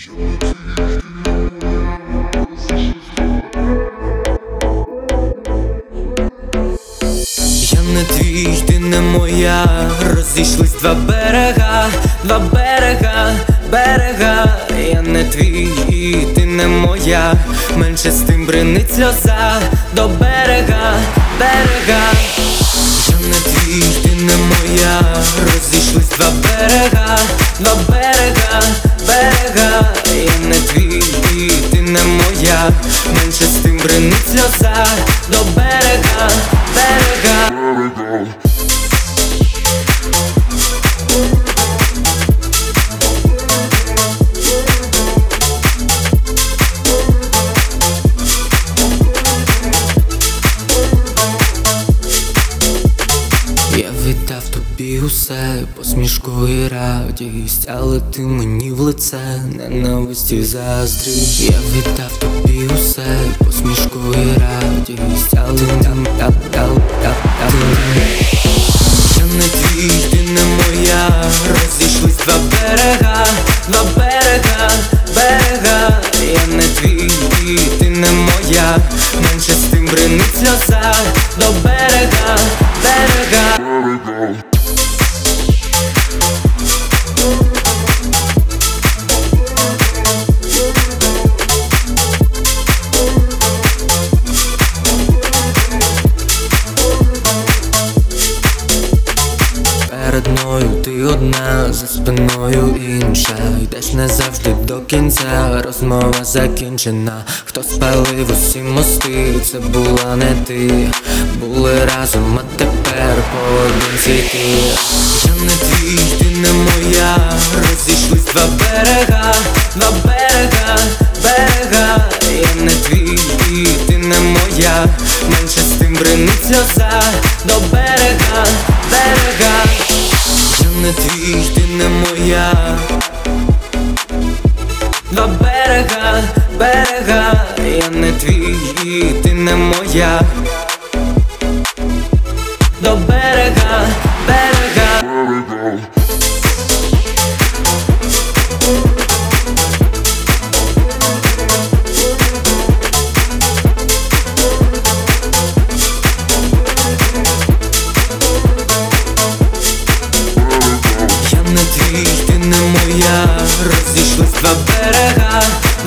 Я не твій, ти не моя. Розійшлись два берега, берега. Я не твій, і ти не моя. Менше з тим бринить сльоза до берега. Я не твій, ти не моя. Розійшлись два берега, берега. Я не твій, і ти не моя. Менше з тим бринить сльоза до берега. Я віддав тобі усе, посмішку і радість, але ти мені в лице ненависть і заздрість. Я віддав тобі усе, посмішку і радість, але я не твій, ти не моя. Розійшлись два берега, берега. Я не твій, і ти не моя. Менше з тим бринить сльоза до берега. Перед мною ти одна, за спиною інша. Йдеш не завжди до кінця, розмова закінчена. Хто спалив усі мости, це була не ти. Були разом, а тепер поодинці ти. Я не твій, ти не моя. Розійшлись два берега, берега. Я не твій, і ти не моя. Менше з тим бринить сльоза до берега. Я не твій, ти не моя. Два берега. Я не твій, і ти не моя. До берега. Я не твій, ти не моя. Розійшлись два берега,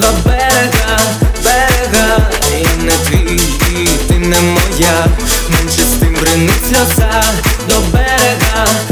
берега. Я не твій, і ти не моя. Менше з тим бринить сльоза до берега.